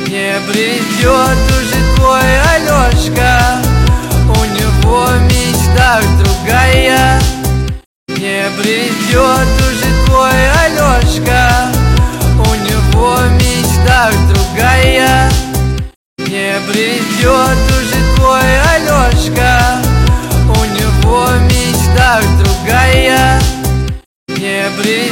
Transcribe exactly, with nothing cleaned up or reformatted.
Не придет уже твой Алешка, у него в мечтах другая. Не придет уже твой Алешка, у него в мечтах другая. Не придет уже твой Алешка, у него в мечтах другая. Не придет